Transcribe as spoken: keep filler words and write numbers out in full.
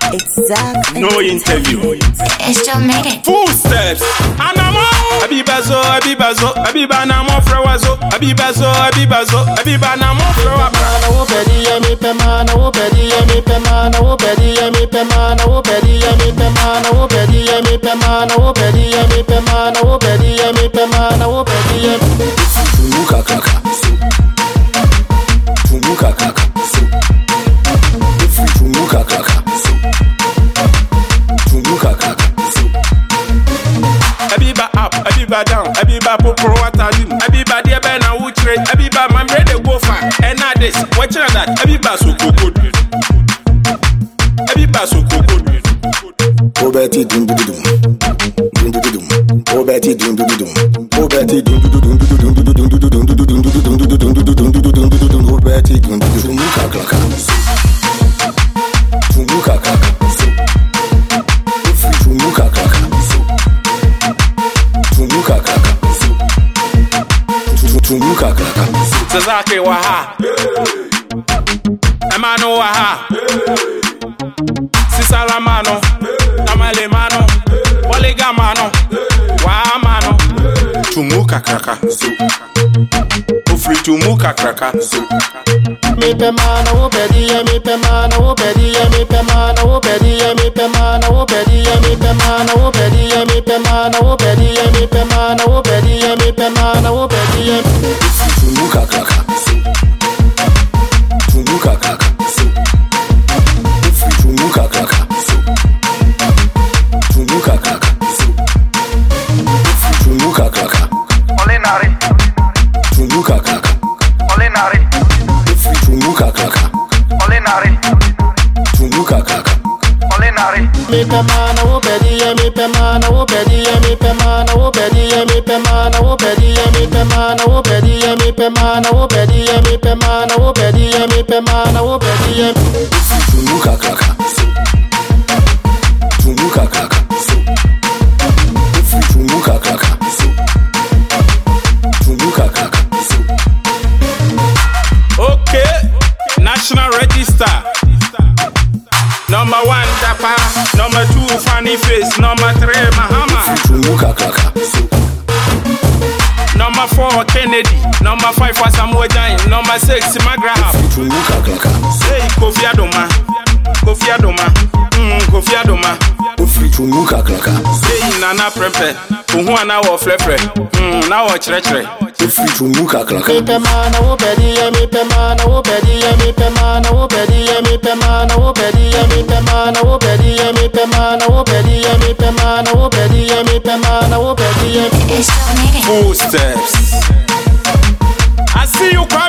Exactly. No interview. It's still made it. Full steps. Anamo. Abibazo, Abibazo, Abiba namo frawazo. Abibazo, Abibazo, Abiba namo frawa. Mana wo pedi ya mi pe mana wo pedi ya mi pe mana wo pedi ya mi pe mana wo pedi ya mi pe mana wo pedi ya mi pe mana wo pedi ya mi pe mana wo pedi ya mi pe mana wo pedi ya mi. Tumuka kaka. Tumuka kaka. Tumuka kaka. Tumuka kaka. Abiba up, Abiba down, Abiba popo watadin, Abiba dear ben and wood trade, Abiba man ready go far. And now this, watch that, Abiba so good. Abiba so good. Oh Betty dum dum dum. Dum dum dum. Oh Betty dum dum dum. Oh Betty dum dum dum dum dum dum dum dum dum dum dum dum dum dum dum. Oh Betty dum dum dum. Tumuka kaka. Tumuka kaka. Tumuka kaka. Tumuka kaka. Tumuka kaka. Sazake waha. Emano waha. Sisalamano. Tamalemano. Walegamano. Wamano. Tumuka kaka. Ufri tumuka kaka. Mi pe mana wo pedi ya mi pe mana wo pedi ya mi pe mana wo pedi ya mi pe mana wo pedi ya mi pe mana wo pedi ya mi pe mana wo pedi ya mi pe mana wo pedi ya mi pe mana wo pedi ya mi. Tumuka kaka. Tumuka kaka. Tumuka kaka. Tumuka kaka. Tumuka kaka. Olenari. Tumuka kaka. Olenari. Tumuka kaka. Olenari. Tumuka kaka. Olenari. Mi pe mana wo pedi ya mi pe mana wo pedi ya mi pe mana wo pedi ya mi pe mana wo pedi ya mi pe mana wo pedi ya mi pe mana wo pedi ya mi pe mana wo pedi ya mi pe mana wo pedi ya mi. Tumuka kaka. Tumuka kaka. Tumuka kaka. Tumuka kaka. Okay, National Register. Number one, Dapa. Number two, Funny Face. Number three, Mahama. Tumuka kaka. Number four, Kennedy. Number five, Samuel Jain. Number six, Magraham. Tumuka kaka. Hey, Kofi Adoma. Kofi Adoma. Mm, Kofi Adoma. Tumuka kaka. Hey, Nana Prempe. Uhuana wa Flefre. Mm, na wa Chretre. Tumuka kaka. Mi pe mana wo pedi ya mi pe mana wo pedi ya mi pe mana wo pedi ya mi pe mana wo pedi ya mi pe mana wo pedi ya mi pe mana wo pedi ya mi pe mana wo pedi ya mi pe mana wo pedi ya mi. It's still made it. Full steps. I see you.